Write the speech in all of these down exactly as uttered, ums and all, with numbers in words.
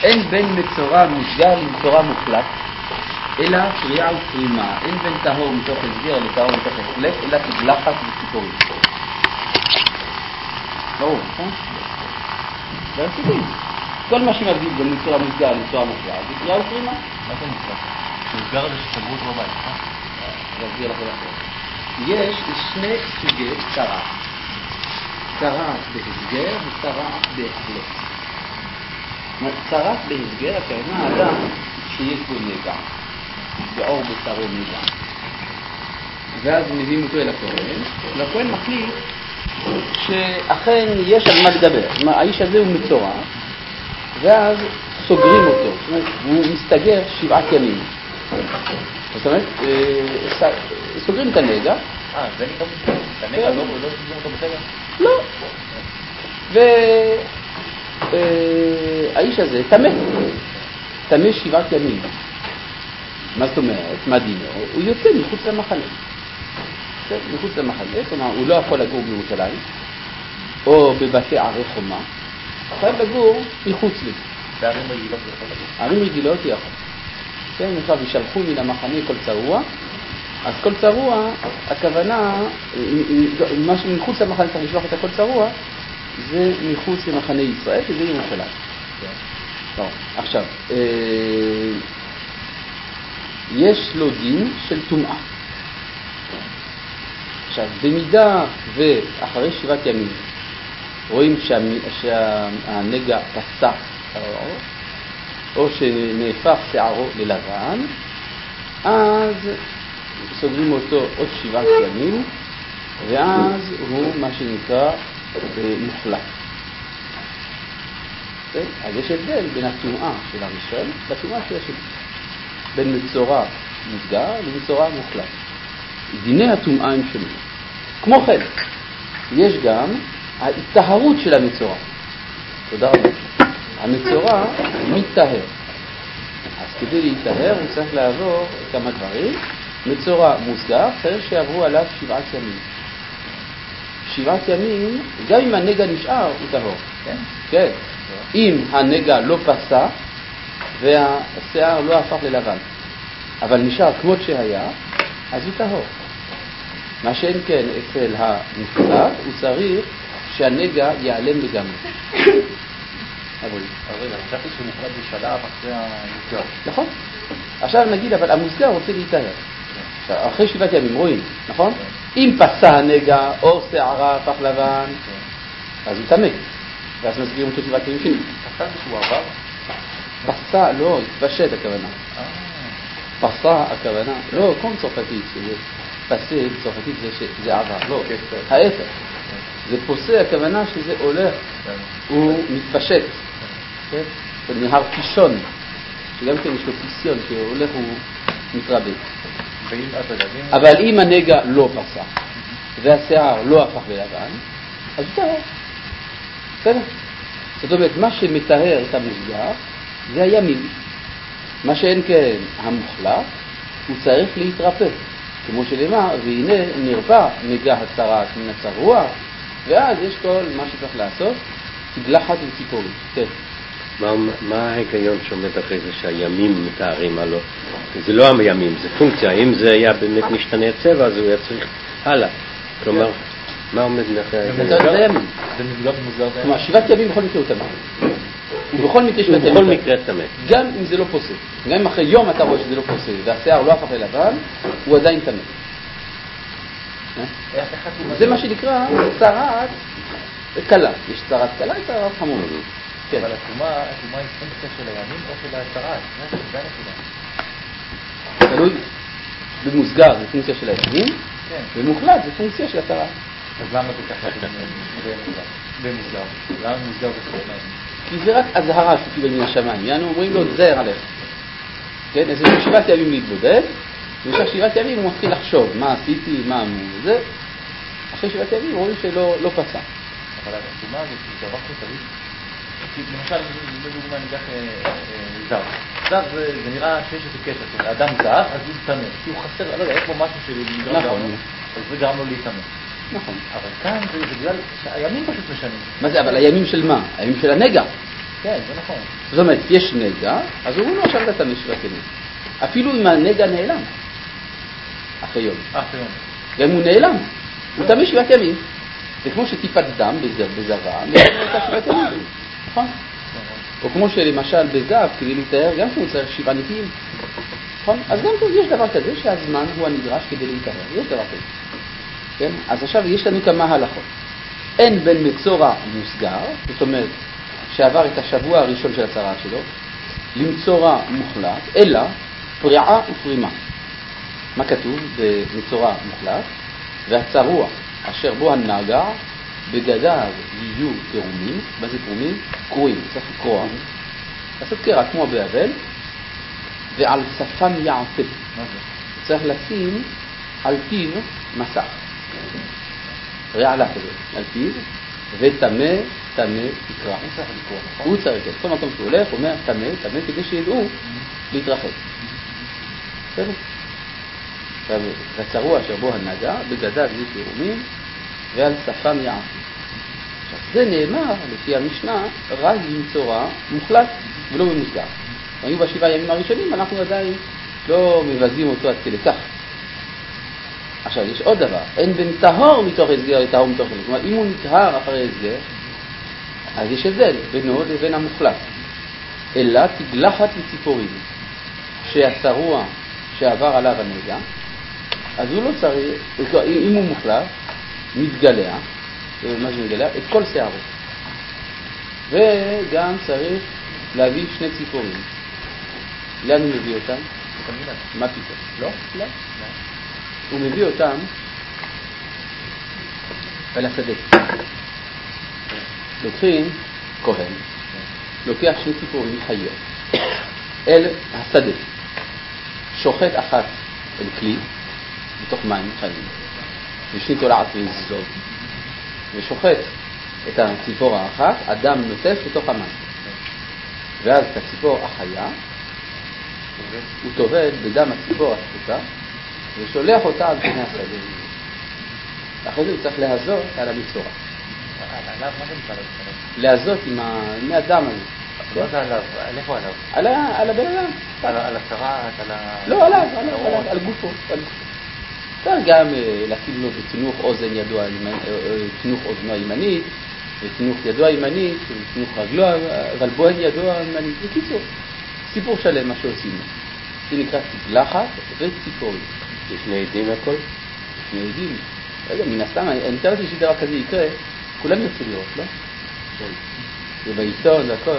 אין בין מצורע מוסגר למצורע מוחלט, אלא קריאה ופרימה. אין בין טהור מתוך הסגר לטהור מתוך הפלט, אלא תגלחת וציפורים. ברור, נכון? והרסידים. כל מה שמבדיל בין מצורע מוסגר למצורע מוחלט, זה קריאה ופרימה. מה זה מוחלט? מוסגר זה שסגרו אותו בבית, נכון? להסביר לכם אחר. יש שני סוגי צרעת. צרעת בהסגר וצרעת בהפלט. צרעת בהסגר, הכוונה האדם שיש בו נגע, בעור בשרו נגע. ואז מביאים אותו אל הכהן, והכהן מחליט שאכן יש על מה לדבר. האיש הזה הוא מצורע, ואז סוגרים אותו. זאת אומרת, הוא מסתגר שבעת ימים. זאת אומרת, סוגרים את הנגע. אה, זה נקרא בסדר? את הנגע לא סוגרים אותו בסדר? לא. והאיש הזה תמה. תמה שבעת ימים. מה זאת אומרת? מה דינו? הוא יוצא מחוץ למחנה. מחוץ למחנה. כלומר, הוא לא יכול לגור בירושלים, או בבתי ערי חומה. הוא חייב לגור מחוץ לי. בערים רגילות זה יכול לגור? ערים רגילות הוא יכול. כן, עכשיו ישלחו מן המחנה כל צרוע, אז כל צרוע, הכוונה, מה שמחוץ למחנה צריך לשלוח את הכל צרוע, זה מחוץ למחנה ישראל, שזה ירושלים. טוב, עכשיו, יש לו דין של טומאה. עכשיו, במידה ואחרי שבעת ימים רואים שהנגע פסח, או שנהפך שערו ללבן, אז סוגרים אותו עוד שבעת ימים, ואז הוא מה שנקרא מוחלט. אז יש הבדל בין התנועה של הראשון לתנועה של השני, בין מצורע מוסגר למצורע מוחלט. דיני התנועה הם שונים. כמו כן, יש גם ההתטהרות של המצורע. תודה רבה. המצורע מתטהר. אז כדי להתטהר הוא צריך לעבור כמה דברים. מצורע מוסגר צריך שיעברו עליו שבעת ימים. שבעת ימים, גם אם הנגע נשאר, הוא טהור. כן? כן. אם הנגע לא פסע והשיער לא הפך ללבן, אבל נשאר כמות שהיה, אז הוא טהור. מה שאין כן אצל המוחלט, הוא צריך שהנגע ייעלם לגמרי. אבל רגע, חשבתי שמוחלט זה שלב אחרי המוסגר. נכון. עכשיו נגיד, אבל המוסגר רוצה להתאהר. אחרי שבעת ימים רואים, נכון? אם פסע הנגע או שערה הפך לבן, אז הוא תמה. ואז מסגירים אותו שבעת ימים שני. פסע זה שהוא עבר? פסע, לא, התפשט הכוונה. פסע הכוונה, לא, כל צרפתית, פסע צרפתית זה עבר, לא, ההפך. זה פוסע הכוונה שזה הולך, הוא מתפשט. זה נהר פישון, שגם כן יש לו פיסיון, שהולך הוא מתרבה. אבל אם הנגע לא פסע, והשיער לא הפך ללבן, אז הוא טהר. בסדר? זאת אומרת, מה שמטהר את המוסגר, זה הימים. מה שאין כן המוחלט, הוא צריך להתרפא. כמו שלמה, והנה נרפא נגע הצרעת מן הצרוע, ואז יש כל מה שצריך לעשות, תגלחת וציפורים. כן. מה, מה ההיגיון שעומד אחרי זה שהימים מתארים עלו? זה לא הימים, זה פונקציה. אם זה היה באמת משתנה צבע, אז הוא היה צריך הלאה. כלומר, מה עומד מאחרי ההיגיון? זה הימים. זה מוסגר ומוסגר. כלומר, שבעת ימים בכל מקרה הוא תמה. ובכל מקרה שבעת ימים. בכל מקרה תמה. גם אם זה לא פוסק. גם אם אחרי יום אתה רואה שזה לא פוסק, והשיער לא הפך ללבן, הוא עדיין תמה. זה מה שנקרא צרעת קלה. יש צרעת קלה, יש צרעת חמור. אבל התרומה היא פונקציה של הימים או של הצרעת? זה הנקודה. תלוי. במוסגר זה פונקציה של הימים, ומוחלט זה פונקציה של הצרעת. אז למה זה ככה במוסגר? למה מוסגר זה חלק מהימים? כי זה רק הזהרה שהוא קיבל מן השמיים. יענו אומרים לו, זהר עליך. כן? אז יש לו שבעת ימים להתבודד, ובשביל שבעת ימים הוא מתחיל לחשוב מה עשיתי, מה אמרו, וזה. אחרי שבעת ימים רואים שלא לא פסע. אבל התרומה הזאת היא דבר חוטרית. למשל, בדוגמה ניקח זר. זר זה נראה שיש איזה קשר. האדם זר, אז הוא תמה. כי הוא חסר, לא יודע, יש בו משהו שנגרם לו, אז זה גרם לו להתאמה. נכון. אבל כאן זה בגלל שהימים פשוט משנים. מה זה? אבל הימים של מה? הימים של הנגע. כן, זה נכון. זאת אומרת, יש נגע, אז הוא לא עכשיו לטמא שבעת ימים. אפילו אם הנגע נעלם, אחרי יום. אחרי יום. גם הוא נעלם, הוא טמא שבעת ימים. זה כמו שטיפת דם בזרע, נעלם אותה שבעת ימים. נכון? או כמו שלמשל בזהב, כדי להתאר, גם שהוא צריך שבעה נקיים. נכון? אז גם פה יש דבר כזה שהזמן הוא הנדרש כדי להתאר. יש דבר כזה. כן? אז עכשיו יש לנו כמה הלכות. אין בין מצורע מוסגר, זאת אומרת, שעבר את השבוע הראשון של הצרעה שלו, למצורע מוחלט, אלא פריעה ופרימה. מה כתוב במצורע מוחלט? והצרוע אשר בו הנגע, בגדיו יהיו קרומים. מה זה קרומים? קרועים, צריך לקרוע. לעשות קרע כמו באבל, ועל שפם יעטה. מה זה? צריך לשים על פיו מסך. רעלה כזה, על פיו, ותמה, תמה, תקרא. הוא צריך לקרוא, נכון? הוא צריך, כל מקום שהוא הולך, הוא אומר תמה, תמה, כדי שידעו להתרחק. בסדר? והצרוע אשר בו הנגע, בגדיו יהיו קרומים, ועל שפם יעטה. עכשיו, זה נאמר, לפי המשנה, רק במצורע מוחלט ולא במוסגר. היו בשבעה ימים הראשונים, אנחנו עדיין לא מבזים אותו עד כדי כך. עכשיו, יש עוד דבר, אין בין טהור מתוך הסגר לטהור מתוך הסגר. כלומר, אם הוא נטהר אחרי הסגר, אז יש הבדל בינו לבין המוחלט. אלא תגלחת וציפורים, שהצרוע שעבר עליו הנגע, אז הוא לא צריך, אם הוא מוחלט, מתגלח, מה שמתגלח, את כל שערו. וגם צריך להביא שני ציפורים. לאן הוא מביא אותם? מה פתאום? לא? לא. הוא מביא אותם אל השדה. לוקחים כהן, לוקח שני ציפורים חיות אל השדה, שוחט אחת אל כלי בתוך מים חיים, ושנית עולעת וזוב, ושוחט את הציפור האחת, אדם נוטף בתוך המים, ואז את הציפור החיה הוא טובל בדם הציפור השחוטה ושולח אותה על פני השדה. אחרי זה הוא צריך להזות על המצורע. עליו, מה זה נקרא עליו? להזות עם הדם הזה. מה זה עליו? על איפה עליו? על הבן אדם. על הצרעת, על ה... לא, עליו, על גופו. צריך גם לשים לו בתנוך אוזן ידו, תנוך אוזנו הימנית, ותנוך ידו הימנית, ותנוך רגלו, אבל בוהן ידו הימנית. בקיצור, סיפור שלם מה שעושים. זה נקרא תגלחת וציפורים. יש שני עדים הכל? שני עדים. רגע, מן הסתם, אני מתאר לי שדבר כזה יקרה, כולם ירצו לראות, לא? כן. זה בעיתון והכל.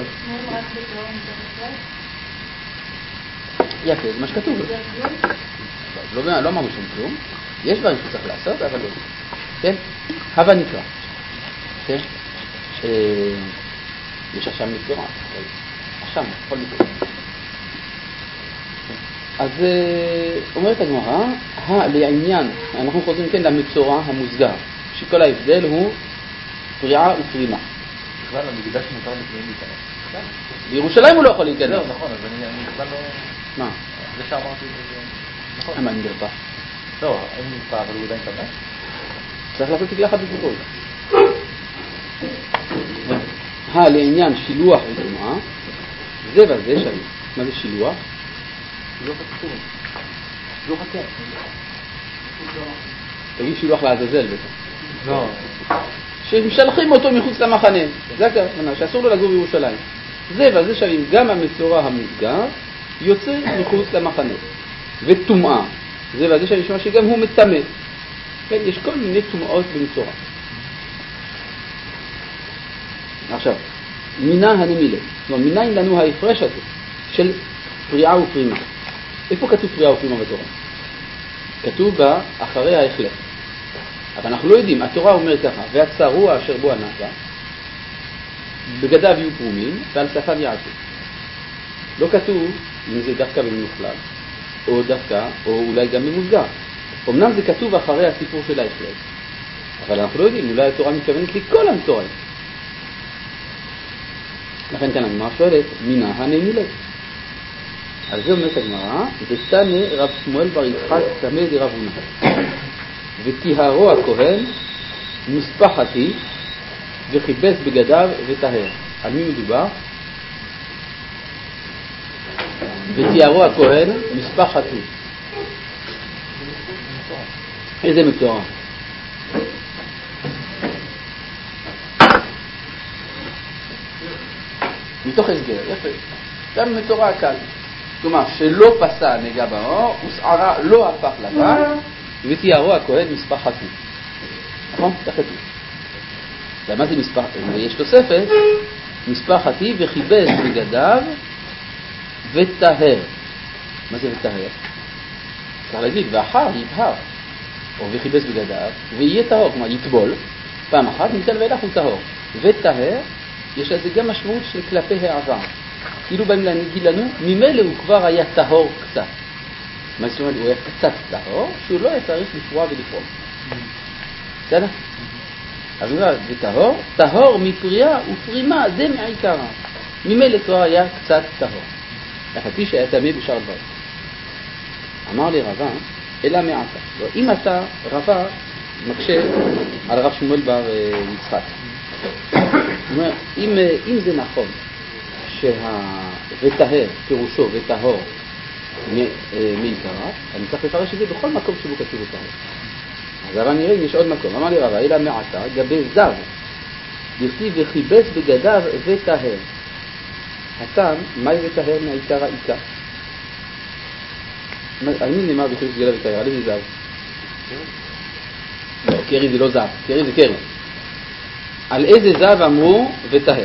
יפה, זה מה שכתוב. לא אמרנו שום כלום. יש דברים שצריך לעשות, אבל לא. כן? הווה נקרא. כן? יש אשם מצורע. אשם, כל מקום. אז אומרת הגמרא, לעניין, אנחנו חוזרים כן למצורע המוסגר, שכל ההבדל הוא פריעה ופרימה. בכלל המקדש מותר לפנים להיכנס. בירושלים הוא לא יכול להיכנס. לא, נכון, אז אני בכלל לא... מה? זה שאמרתי את זה... נכון. מה, אני נרפא? לא, אין נרפא, אבל הוא עדיין טמא. צריך לעשות תגלחת וציפורים. לעניין שילוח וטומאה, זה וזה שווה. מה זה שילוח? שילוח הציפורים. שילוח הקן. תגיד שילוח לעזאזל בטח. לא. שמשלחים אותו מחוץ למחנה. זה הכוונה, שאסור לו לגור בירושלים. זה וזה שווים, גם המצורע המוסגר יוצא מחוץ למחנה. וטומאה, זה וזה שווים, שמה שגם הוא מטמא. כן, יש כל מיני טומאות במצורע. עכשיו, מינה הנמילה. זאת אומרת, מניין לנו ההפרש הזה של פריעה ופרימה. איפה כתוב פריעה ופרימה בתורה? כתוב בה אחרי ההחלט. אבל אנחנו לא יודעים, התורה אומרת ככה, והצרוע אשר בו הנגע, בגדיו יהיו קרומים ועל שפם יעטה. לא כתוב אם זה דווקא במוכלל, או דווקא, או אולי גם במוסגר. אמנם זה כתוב אחרי הסיפור של ההחלט, אבל אנחנו לא יודעים, אולי התורה מתכוונת לכל המצורעים. לכן כאן הגמרא שואלת, מינה הנמילה. על זה אומרת הגמרא, ותנא רב שמואל בר יצחק תמא דרב הונא. וטיהרו הכהן מוספחתי וחיבס בגדיו וטהר. על מי מדובר? ותיארו הכהן מספר חטוף. איזה מטורף. מתוך הסגר, יפה. גם מטורף קל. כלומר, שלא פסע נגע באור, ושערה לא הפך לבן, ותיארו הכהן מספר חטוף. נכון? זה חטוף. למה זה מספר? ויש תוספת, מספר חטוף וחיבס בגדיו וטהר. מה זה וטהר? צריך להגיד, ואחר יטהר, או וחיבס בגדיו, ויהיה טהור, כלומר יטבול, פעם אחת, מכאן ואילך הוא טהור. וטהר, יש לזה גם משמעות של כלפי העבר. כאילו באים להגיד לנו, ממילא הוא כבר היה טהור קצת. מה זאת אומרת? הוא היה קצת טהור, שהוא לא היה צריך לפרוע ולפרום. בסדר? אז הוא אומר, וטהור, טהור מפריעה ופרימה, זה מעיקרה. ממילא כבר היה קצת טהור. החצי שהיה תמיד בשאר דבר. אמר לי רבה, אלא מעטה. אם אתה רבה, מקשה על הרב שמואל בר יצחק. הוא אומר, אם, אם זה נכון שהוטהר, פירושו וטהור מעיקרה, אני צריך לפרש את זה בכל מקום שבו כתוב וטהר. אז אבל נראה אם יש עוד מקום. אמר לי רבה, אלא מעטה, גבי זב, דכתיב וחיבס בגדיו וטהר. הטעם, מהי וטהר מעיקר העיקר? על מי נאמר וחיבס בגדיו וטהר? על איזה זב? לא, קרי זה לא זב, קרי זה קרי. על איזה זב אמרו וטהר?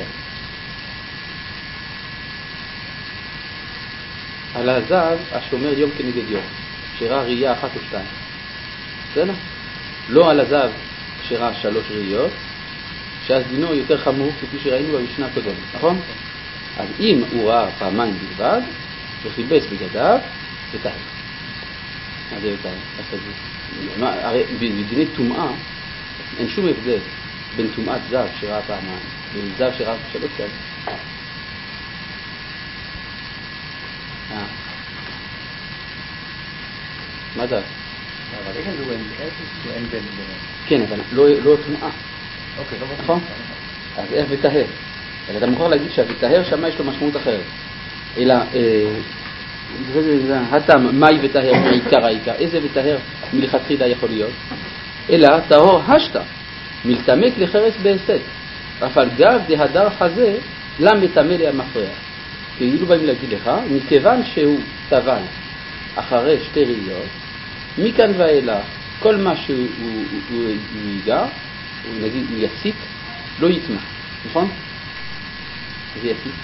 על הזב השומר יום כנגד יום, שראה ראייה אחת או שתיים. בסדר? לא על הזב שראה שלוש ראיות, שאז דינו יותר חמור כפי שראינו במשנה הקודמת, נכון? אז אם הוא ראה פעמיים בלבד, וחיבס בגדיו, וטהר. מה זה וטהר? הרי בדיני טומאה אין שום הבדל בין טומאת זב שראה פעמיים לבין זב שראה שלוש פעמים. מה זה? אבל איך זה אין בין ביניהם? כן, אבל לא טומאה. אוקיי, לא נכון? אז איך וטהר? אבל אתה מוכרח להגיד שהוטהר שמה יש לו משמעות אחרת. אלא, הטעם, מהי וטהר מעיקר העיקר? איזה וטהר מלכתחילה יכול להיות? אלא, טהור השתה, מלתמק לחרס בהסת. אף על גב דהדר חזה, למה תמה לי המפריע? כאילו באים להגיד לך, מכיוון שהוא טבל אחרי שתי ראיות, מכאן ואילך, כל מה שהוא הוא, הוא, הוא ייגע, הוא נגיד, הוא יסית, לא יטמע, נכון? זה יסית.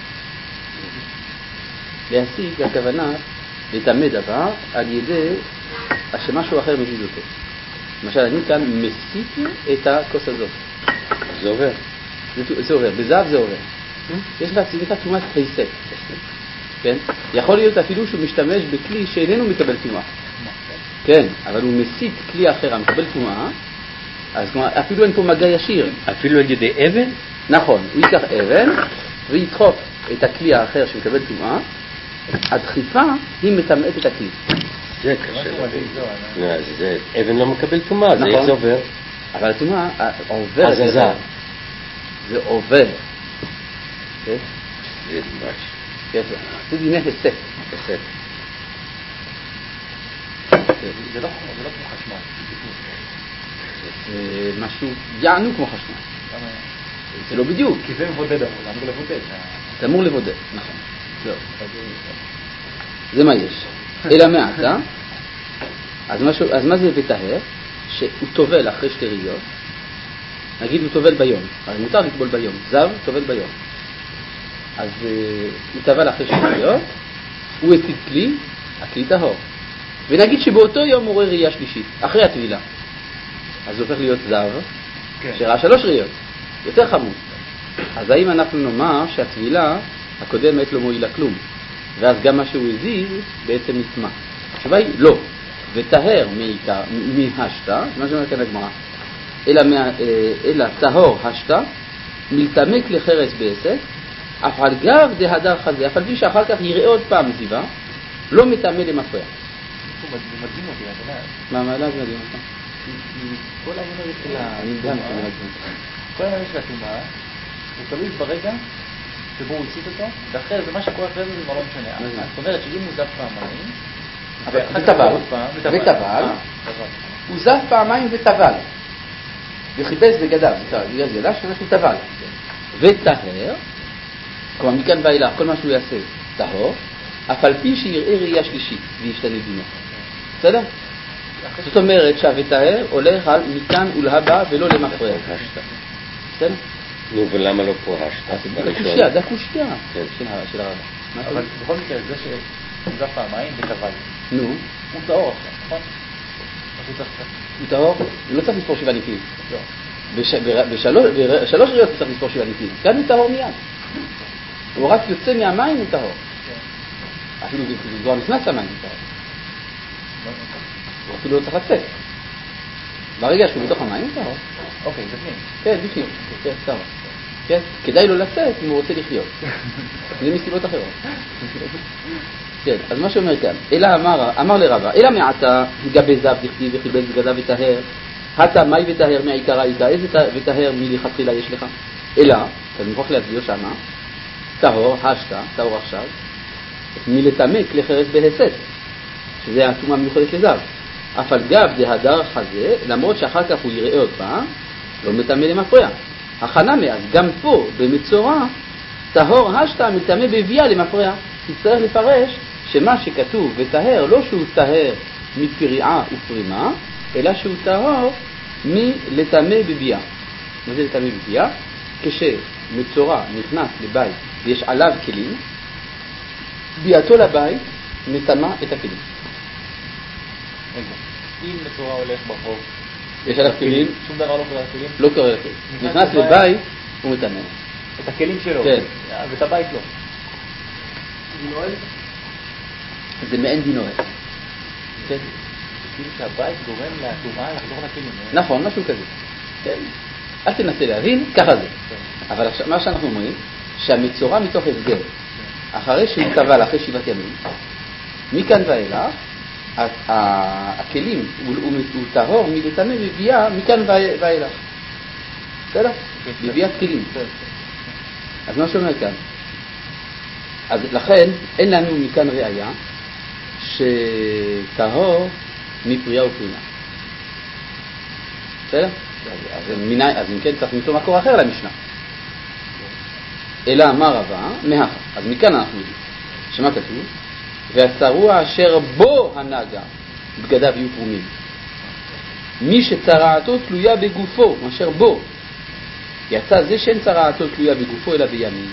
להסיק, הכוונה, לטמא דבר על ידי שמשהו אחר מזיז אותו. למשל, אני כאן מסיק את הכוס הזאת. זה עובר. זה, זה עובר, בזהב זה עובר. יש לך צדיקה תומת חיסק. כן? יכול להיות אפילו שהוא משתמש בכלי שאיננו מקבל תומה. כן, אבל הוא מסית כלי אחר המקבל תומה, אז אפילו אין פה מגע ישיר. אפילו על ידי אבן? נכון, הוא ייקח אבן וידחוף את הכלי האחר שמקבל תומה, הדחיפה היא מטמאת את הכלי. זה קשה. זה אבן לא מקבל תומה, זה איך זה עובר? אבל התומה עוברת. אז זה זה עובר. זה ממש. יפה. זה דיני הסת. הסת. זה לא כמו חשמל. זה משהו יענו כמו חשמל. זה לא בדיוק. כי זה מבודד, זה אמור לבודד. זה אמור לבודד, נכון. זה מה יש. אלא מעטה, אז מה זה וטהר? שהוא טובל אחרי שתי ראיות. נגיד הוא טובל ביום, הרי מותר לטבול ביום, זב טובל ביום. אז הוא טבל אחרי שתי ראיות, הוא הסית כלי, הכלי טהור. ונגיד שבאותו יום הוא רואה ראייה שלישית, אחרי הטבילה. אז הוא הופך להיות זב, שראה שלוש ראיות, יותר חמור. אז האם אנחנו נאמר שהטבילה הקודמת לא מועילה כלום, ואז גם מה שהוא הזיז בעצם נטמע? התשובה היא לא. וטהר מהשתה, מה שאומר כאן הגמרא, אלא, אלא טהור השתה, מלתמק לחרס בעסק, אף על גב דהדר חזה, אף על פי שאחר כך יראה עוד פעם זיווה, לא מטמא למפריע. זה מדהים אותי, אתה יודע. מה, מה, לא, זה מדהים אותי. כל העניין של אני גם הטומאה, כל העניין של הטומאה, הוא תלוי ברגע שבו הוא הציט אותו, ואחרי זה מה שקורה אחרי זה זה כבר לא משנה. זאת אומרת שאם הוא זב פעמיים, וטבל, וטבל, הוא זב פעמיים וטבל, וחיפש בגדיו, בגלל זה, שאנחנו טבל, וטהר, כלומר מכאן ואילך, כל מה שהוא יעשה טהור, אף על פי שיראה ראייה שלישית, וישתנה דינו. בסדר? זאת אומרת שהוטהר הולך על מכאן ולהבא ולא למפרע. בסדר? נו, ולמה לא פה השתה? זה קושיה, זה הקושיה של הרב. אבל בכל מקרה, זה שהוא זב פעמיים וטבל. נו. הוא טהור עכשיו, נכון? הוא טהור? הוא לא צריך לספור שבעה נקיים. בשלוש ראיות הוא צריך לספור שבעה נקיים. כאן הוא טהור מיד. הוא רק יוצא מהמים, הוא טהור. אפילו כבר נכנס למים, הוא טהור. הוא אפילו לא צריך לצאת. ברגע שהוא בתוך המים, הוא טהור. אוקיי, בפנים. כן, בפנים. כן, טהור. כן, כדאי לו לצאת אם הוא רוצה לחיות. זה מסיבות אחרות. כן, אז מה שאומר כאן, אלא אמר, אמר לרבה, אלא מעתה גבי זב דכתיב וחיבס בגדיו וטהר, הטה מי וטהר מהעיקרה איתה, איזה וטהר מלכתחילה יש לך? אלא, אתה מוכרח להסביר שמה, טהור, השתה, טהור עכשיו, מלטמא כלי חרס בהסת, שזה הטומאה המיוחדת לזב. אף על גב דהדר חזה, למרות שאחר כך הוא יראה עוד פעם, לא מטמא למפרע. הכנה מאז, גם פה, במצורע, טהור השתה מטמא בביאה למפרע. תצטרך לפרש שמה שכתוב וטהר, לא שהוא טהר מפריעה ופרימה, אלא שהוא טהור מלטמא בביאה. מה זה לטמא בביאה? כשמצורע נכנס לבית ויש עליו כלים, ביאתו לבית מטמא את הכלים. אם מצורע הולך ברחוב, יש עליו כלים, שום דבר לא קורה לכלים? לא קורה לכלים. נכנס לבית, הוא מטמא. את הכלים שלו, כן. ואת הבית לא. דינואל? זה מעין דינואל. כן. כאילו שהבית גורם לטומאה לחזור לכלים. נכון, משהו כזה. כן. אל תנסה להבין, ככה זה. אבל מה שאנחנו אומרים, שהמצורע מתוך הסגר, אחרי שהוא טבל אחרי שבעת ימים, מכאן ואילך, הכלים הוא טהור מלטמא בביאה מכאן ואילך. בסדר? בביאת כלים. אז מה שאומר כאן? אז לכן אין לנו מכאן ראיה שטהור מפריעה ופרימה. בסדר? אז אם כן צריך למצוא מקור אחר למשנה. אלא אמר רבה, מהכה. אז מכאן אנחנו יודעים. שמה כתוב? והצרוע אשר בו הנגע בגדיו יהיו פרומים. מי שצרעתו תלויה בגופו, אשר בו. יצא זה שאין צרעתו תלויה בגופו אלא בימים.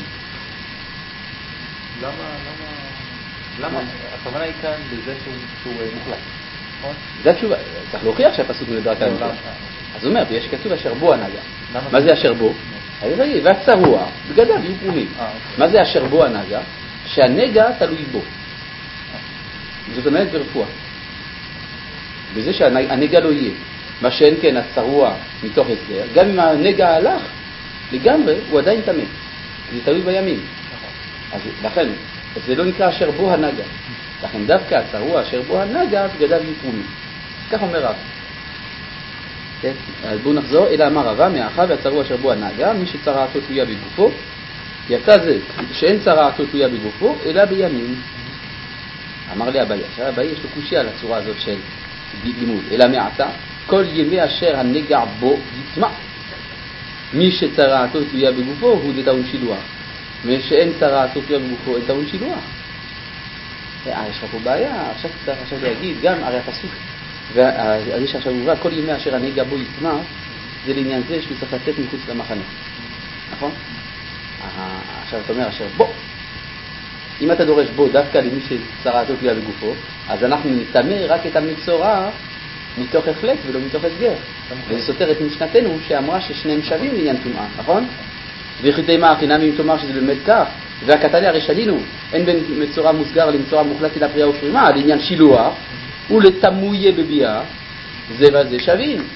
למה, למה, למה? הכוונה היא כאן לזה שהוא מוחלט, נכון? זה התשובה, צריך להוכיח שהפסוק מדבר כאן. אז הוא אומר, יש כתוב אשר בו הנגע. מה זה אשר בו? והצרוע בגדיו יהיו פרומים. מה זה אשר בו הנגע? שהנגע תלוי בו. זאת אומרת ברפואה. בזה שהנגע לא יהיה. מה שאין כן הצרוע מתוך הסגר, גם אם הנגע הלך לגמרי, הוא עדיין תמה. זה תלוי בימים. אז לכן, זה לא נקרא אשר בו הנגע. לכן דווקא הצרוע אשר בו הנגע, בגדיו יהיו פרומים. כך אומר רב. כן? אז בואו נחזור, אלא אמר רבה, מאחר והצרוע אשר בו הנגע, מי שצרעתו תלויה בגופו, יצא זה שאין צרעתו תלויה בגופו, אלא בימים. אמר לי אביי, עכשיו אביי יש לו קושיה על הצורה הזאת של לימוד. אלא מעתה, כל ימי אשר הנגע בו יטמע. מי שצרעתו תלויה בגופו הוא דטעון שילוח. מי שאין צרעתו תלויה בגופו אין טעון שילוח. אה, יש לך פה בעיה, עכשיו צריך עכשיו להגיד, גם הרי הפסוק, והרי שעכשיו מובא, כל ימי אשר הנגע בו יטמע, זה לעניין זה שהוא צריך לצאת מחוץ למחנה. נכון? עכשיו אתה אומר אשר בו. אם אתה דורש בו דווקא למי שצרעתו תלויה בגופו, אז אנחנו נטמא רק את המצורע מתוך החלט ולא מתוך הסגר. וזה סותר את משנתנו שאמרה ששניהם שווים לעניין טומאה, נכון? ויחידי מה הכי נמי אם תאמר שזה באמת כך, והקטני הרי שדינו, אין בין מצורע מוסגר למצורע מוחלט אלא פריעה ופרימה, לעניין שילוח ולתמויה בביאה, זה וזה שווים.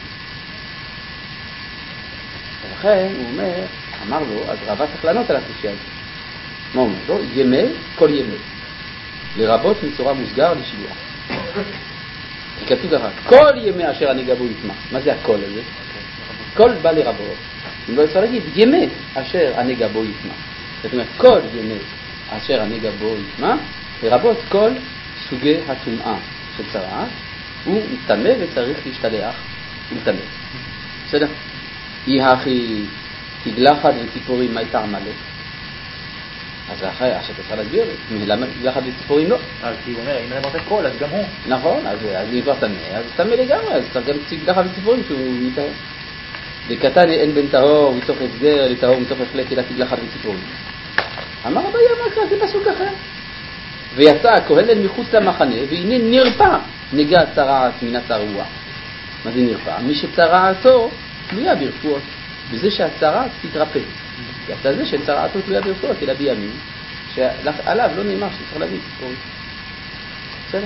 ולכן הוא אומר, אמר לו, אז רבה צריך לענות על הקושיה הזאת. מה אומר לו? ימי, כל ימי. לרבות מצורע מוסגר לשילוח. כי כתוב ככה, כל ימי אשר הנגע בו יטמע. מה זה הכל הזה? כל בא לרבות. אם לא אפשר להגיד, ימי אשר הנגע בו יטמע. זאת אומרת, כל ימי אשר הנגע בו יטמא, לרבות כל סוגי הטומאה של צרעת, הוא מטמא וצריך להשתלח ולטמא. בסדר? היא הכי תגלחת וציפורים, מה הייתה עמלק? אז אחרי, עכשיו אתה צריך להסביר לי, למה תגלחת וציפורים לא? אז כי הוא אומר, אם אמרת כל, אז גם הוא. נכון, אז אם כבר טמא, אז טמא לגמרי, אז צריך גם תגלחת וציפורים שהוא יטהר. לקטן אין בין טהור מתוך הסגר לטהור מתוך החלק אלא תגלחת וציפורים. אמר רבי המקרא, זה פסוק אחר. ויצא הכהן אל מחוץ למחנה, והנה נרפא נגע צרעת מן הצרוע. מה זה נרפא? מי שצרעתו תלויה ברפואות, בזה שהצרעת תתרפא. יצא זה שצרעתו תלויה ברפואות, אלא בימים, שעליו לא נאמר שצריך להביא ציפורים. בסדר?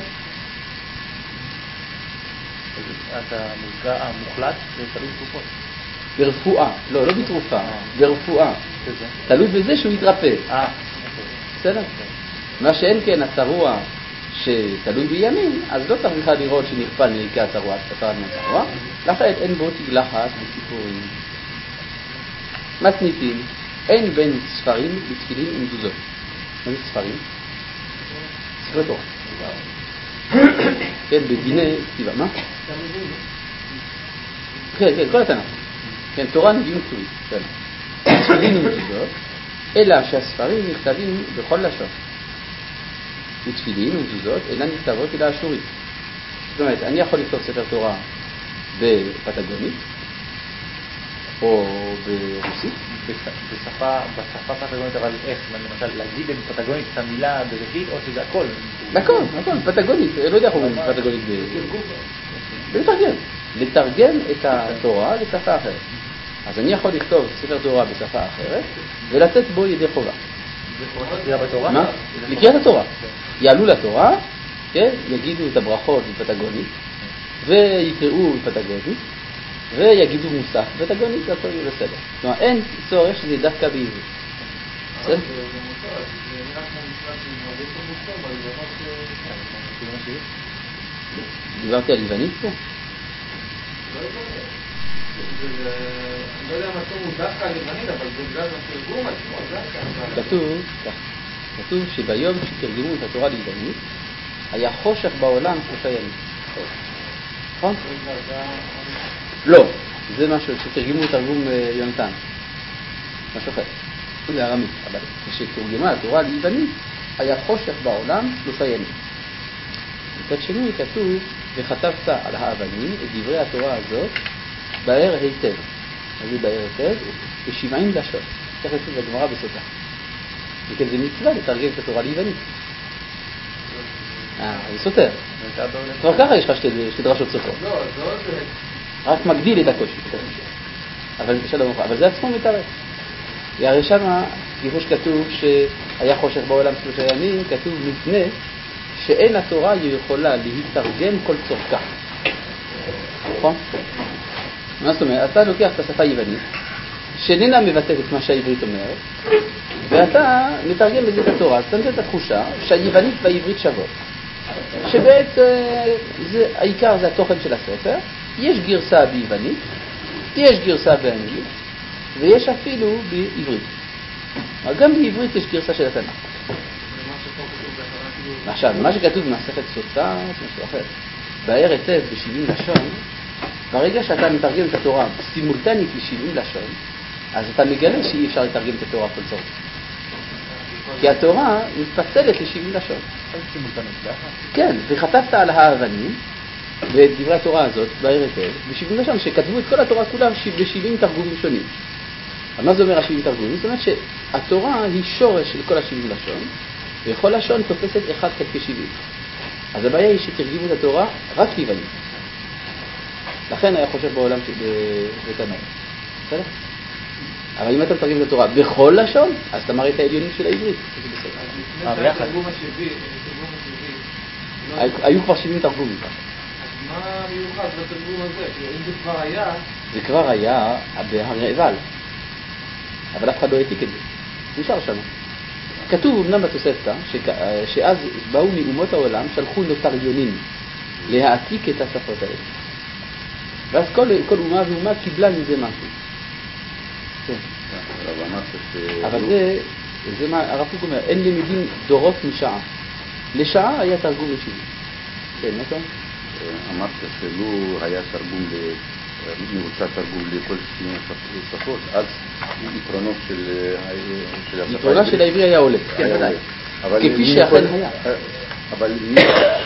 אז המוחלט זה תלוי תרופות. ברפואה, לא, לא בתרופה, ברפואה. תלוי בזה שהוא יתרפא. אה, בסדר? מה שאין כן הצרוע שתלוי בימים, אז לא צריך בכלל לראות שנרפא נריקה הצרוע, הצרוע מהצרוע, לכן אין בו תגלחת וציפורים. מתניתים, אין בין ספרים לתפילין ומזוזות. מה זה ספרים? ספרי תורה. כן, בדיני כתיבה. מה? כן, כן, כל התנ"ך. כן, תורה נביאים כתובים. תפילין ומזוזות, אלא שהספרים נכתבים בכל לשון. ותפילין ומזוזות אינן נכתבות אלא אשורית. זאת אומרת, אני יכול לכתוב ספר תורה בפטגונית או ברוסית. בשפה, בשפה פטגונית, אבל איך? למשל, להגיד בפטגונית את המילה בראשית, או שזה הכל? הכל, הכל, פטגונית. לא יודע איך אומרים פטגונית לתרגם. לתרגם את התורה לשפה אחרת. אז אני יכול לכתוב ספר תורה בשפה אחרת ולתת בו ידי חובה. לקריאה בתורה? מה? לקריאת התורה. יעלו לתורה, כן? יגידו את הברכות בפטגונית, ויקראו בפטגונית, ויגידו מוסף בפטגונית, הכל יהיה בסדר. זאת אומרת, אין צורך שזה דווקא בעברית. בסדר? דיברתי על יוונית פה? אני לא יודע אם התום הוא דווקא על יוונית, אבל זה בגלל התרגום עצמו, דווקא. כתוב, כתוב שביום שתרגמו את התורה ליוונית, היה חושך בעולם שלושה ימים. נכון? לא, זה משהו שתרגמו תרגום יונתן. משהו אחר. זה ארמית, אבל כשתורגמה התורה ליוונית, היה חושך בעולם שלושה ימים. מצד שני כתוב, וכתבת על האבנים את דברי התורה הזאת, באר היטב. אז זה באר היטב, בשבעים לשון. כך כתוב בגמרא בסוטה. וכן זה מצווה לתרגם את התורה ליוונית. אה, זה סותר. כבר ככה יש לך שתי דרשות סופות. לא, זה רק מגדיל את הקושי. אבל אבל זה עצמו מתארך. הרי שמה, כמו שכתוב שהיה חושך בעולם שלושה ימים, כתוב מפני שאין התורה יכולה להתרגם כל צורכה. נכון? מה זאת אומרת? אתה לוקח את השפה היוונית, שאיננה מבטאת את מה שהעברית אומרת, ואתה מתרגם בזה את התורה. אז אתה נותן את התחושה שהיוונית והעברית שוות. שבעצם זה, העיקר זה התוכן של הספר, יש גרסה ביוונית, יש גרסה באנגלית, ויש אפילו בעברית. אבל גם בעברית יש גרסה של התנ"ך. עכשיו, מה שכתוב במסכת סוטה, זה משהו אחר. באר היטב ב-שבעים לשון, ברגע שאתה מתרגם את התורה סימולטנית ל-שבעים לשון, אז אתה מגלה שאי אפשר לתרגם את התורה כל צורך. כי התורה מתפצלת ל-שבעים לשון. כן, וכתבת על האבנים, בדברי התורה הזאת, באר היטב, ב-שבעים לשון, שכתבו את כל התורה כולה ב-שבעים תרגומים שונים. אבל מה זה אומר ה-שבעים תרגומים? זאת אומרת שהתורה היא שורש של כל ה-שבעים לשון, וכל לשון תופסת אחד חלקי שבעים. אז הבעיה היא שתרגמו את התורה רק ליוונית. לכן היה חושב בעולם שבתנור. בסדר? אבל אם אתה מתרגם את התורה בכל לשון, אז אתה מראה את העליונות של העברית. התרגום השבעי, היו כבר שבעים תרגומים. אז מה מיוחד בתרגום הזה? אם זה כבר היה... זה כבר היה בהר עיבל. אבל אף אחד לא העתיק את זה. נשאר שם. כתוב אמנם בתוספתא, שאז באו מאומות העולם, שלחו נוטריונים להעתיק את השפות האלה. ואז כל, כל אומה ואומה קיבלה מזה משהו. כן. אבל זה, זה מה הרב קוק אומר, אין לימדים דורות משעה. לשעה היה תרגום לשבעים. כן, נכון? אמרת שלו היה תרגום, מבוצע תרגום לכל שבעים שפות, אז יתרונות של השפה. יתרונה של העברי היה עולה, כן, ודאי. כפי שאכן היה. אבל מי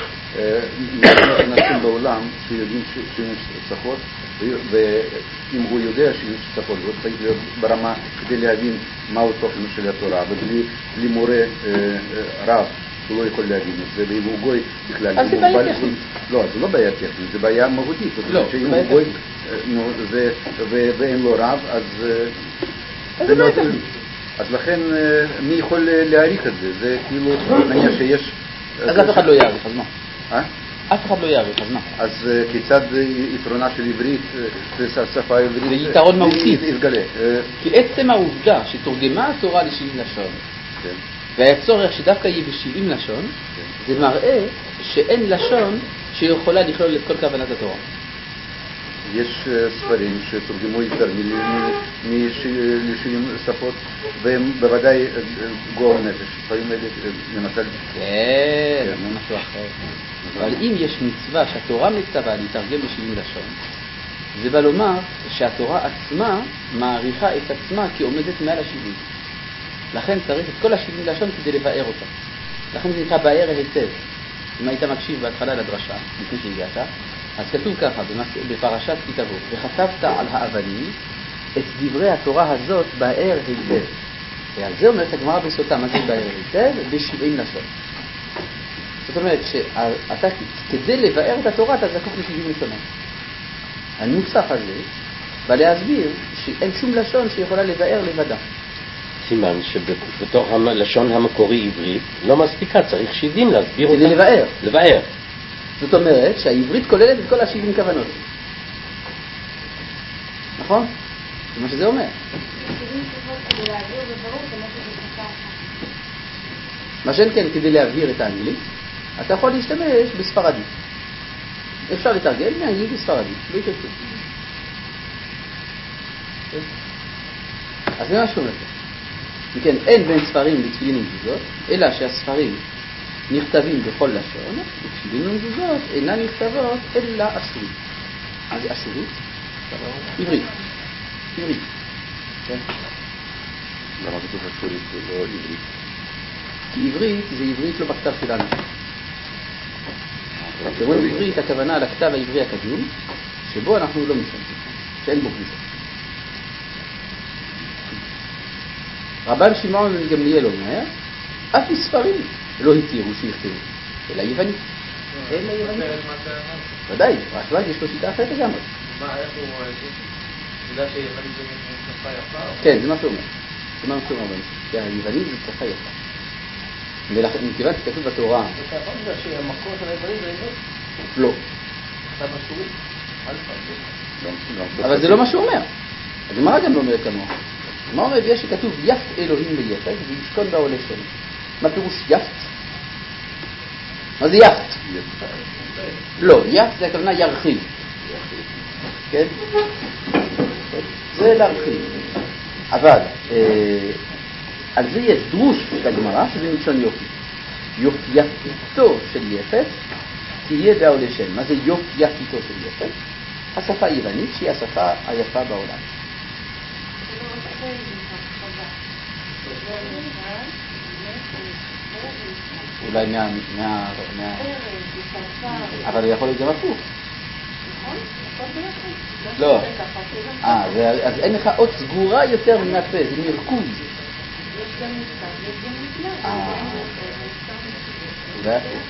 אנשים בעולם שיודעים שבעים שפות, ואם הוא יודע שבעים שפות, הוא צריך להיות ברמה כדי להבין מהו תוכן של התורה, ובלי מורה רב הוא לא יכול להבין את זה, ואם הוא גוי בכלל... אז זה בעיה טכנית. לא, זה לא בעיה טכנית, זה בעיה מהותית. לא, זה בעיה טכנית. ואין לו רב, אז... אז זה בעיה טכנית. אז לכן, מי יכול להעריך את זה? זה כאילו, נניח שיש... אז אף אחד לא יעריך, אז מה? אה? אף אחד לא יעריך, אז מה? אז כיצד יתרונה של עברית, שפה עברית... זה יתרון מהותי. יתגלה. כי עצם העובדה שתורגמה התורה ל-שבעים לשון, והיה צורך שדווקא יהיה ב-שבעים לשון, זה מראה שאין לשון שיכולה לכלול את כל כוונת התורה. יש ספרים שתורגמו יותר מ-שבעים שפות, והם בוודאי גועל נפש. ספרים האלה, למשל... כן, זה משהו אחר. אבל אם יש מצווה שהתורה מצווה להתרגם ל-שבעים לשון, זה בא לומר שהתורה עצמה מעריכה את עצמה כעומדת מעל ה-שבעים. לכן צריך את כל ה-שבעים לשון כדי לבאר אותה. לכן זה נקרא באר היטב. אם היית מקשיב בהתחלה לדרשה, לפני שהגעת, אז כתוב ככה בפרשת כי תבוא, וכתבת על האבנים את דברי התורה הזאת באר היטב. ועל זה אומרת הגמרא בסוטה, מה זה באר היטב? ב-שבעים לשון. זאת אומרת שאתה כדי לבאר את התורה אתה זקוק ל-שבעים לשונות. הנוסח הזה בא להסביר שאין שום לשון שיכולה לבאר לבדה. סימן שבתוך הלשון המקורי עברית לא מספיקה, צריך שבעים להסביר אותה. כדי לבאר. לבאר. זאת אומרת שהעברית כוללת את כל ה-שבעים כוונות. נכון? זה מה שזה אומר. מה שאין כן, כדי להבהיר את האנגלית, אתה יכול להשתמש בספרדית. אפשר לתרגם מאנגלית לספרדית, לא יקרה כלום. אז זה מה שאומר. וכן, אין בין ספרים לתפילין ומזוזות, אלא שהספרים נכתבים בכל לשון, ותפילין ומזוזות אינן נכתבות אלא אשורית. מה זה אשורית? עברית. עברית. למה כתוב אשורית ולא עברית? כי עברית זה עברית לא בכתב שלנו. כשאומרים עברית, הכוונה לכתב העברי הקדום, שבו אנחנו לא משתמשים, שאין בו כניסה. רבן שמעון בן גמליאל אומר, אף מספרים לא התירו שיכתבו, אלא יוונית. אלא יוונית. ודאי, רשב"ג יש לו שיטה אחרת לגמרי. מה, איך הוא יודע שיוונית זה שפה יפה? כן, זה מה שהוא אומר. זה מה שהוא אומר. כי היוונית זה שפה יפה. מכיוון שכתוב בתורה... אתה יכול לדעת שהמקור של היוונית זה עברית? לא. כתב אשורית? אבל זה לא מה שהוא אומר. הגמרא גם לא אומר כמוהו. מה אומר ביה שכתוב יפת אלוהים ביפת וישכון בעולה שלו? מה פירוש יפת? מה זה יפת? לא, יפת זה הכוונה ירחיב. כן? זה להרחיב. אבל על זה יש דרוש של הגמרא שזה מלשון יופי. יפייתו של יפת תהיה בעולה שלו. מה זה יפייתו של יפת? השפה היוונית שהיא השפה היפה בעולם. אולי מה... מה... מה... אבל הוא יכול להיות גם הפוך. לא. אה, אז אין לך עוד סגורה יותר מהפה, זה מרכוז. אה, זה הפוך.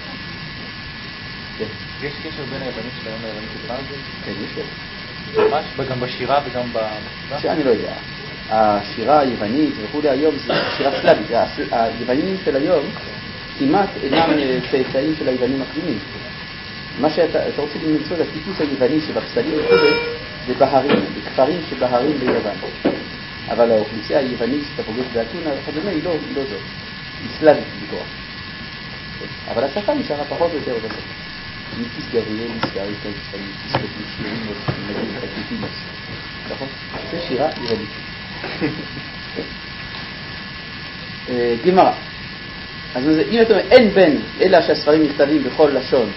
יש קשר בין היוונית של היום ליוונית של פעם? כן, יש קשר. ממש, גם בשירה וגם בכתיבה? שאני לא יודע. השירה היוונית וכו' היום זה שירה סלאבית. היוונים של היום כמעט אינם צאצאים של היוונים הקדומים. מה שאתה רוצה למצוא לטיפוס היווני שבפסלים וכו' זה בהרים, בכפרים שבהרים ביוון. אבל האוכלוסייה היוונית שאתה פוגש באתונה וכדומה היא לא, היא לא זאת. היא סלאבית בכוח. אבל השפה נשארה פחות או יותר אותה שפה. מיתיס גבריאליס ואריסטוטלס ומיתיס פטרושיאנוס ונגיד פטרוטימוס. נכון? זה שירה יוונית. גמרא. אז אם אתה אומר, אין בין אלא שהספרים נכתבים בכל לשון,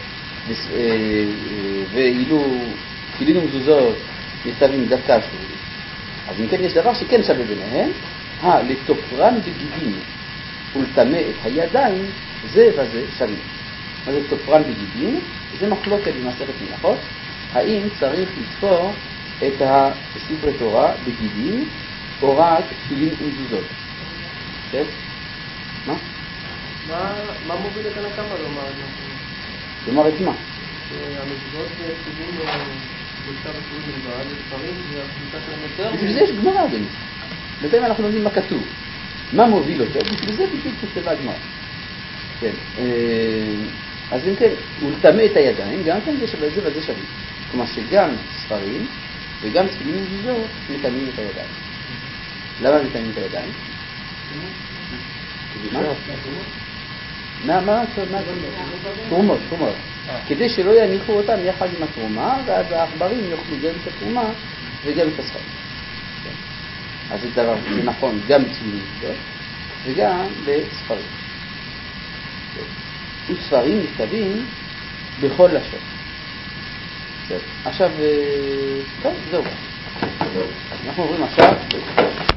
ואילו תפילין ומזוזות נכתבים דווקא שבועי, אז אם כן יש דבר שכן שווה ביניהם, לתופרן בגידים ולטמא את הידיים, זה וזה שווים. מה זה תופרן בגידים? זה מחלוקת במסכת מלאכות, האם צריך לתפור את הספרי תורה בגידים או רק תפילין ומזוזות. כן? מה? מה מוביל את הנקמה לומר את זה? לומר את מה? שהמזוזות תפילין בכתב השיעור בלבד, וספרים, והכניסה שלהם יותר... בשביל זה יש גמרא, אדוני. בינתיים אנחנו לומדים מה כתוב. מה מוביל אותו? בשביל זה בדיוק כתבה הגמרא. כן. אז אם כן, הוא לטמא את הידיים, גם כן זה שווה זה וזה שווה. כלומר שגם ספרים וגם תפילין ומזוזות מטמאים את הידיים. למה מטמאים את הידיים? מה? מה? מה? תרומות, תרומות. כדי שלא יניחו אותם יחד עם התרומה, ואז העכברים יאכלו גם את התרומה וגם את הספרים. אז זה דבר, זה נכון גם בתפילין ומזוזות וגם בספרים. וספרים נכתבים בכל לשון. עכשיו, טוב, זהו. אנחנו עוברים עכשיו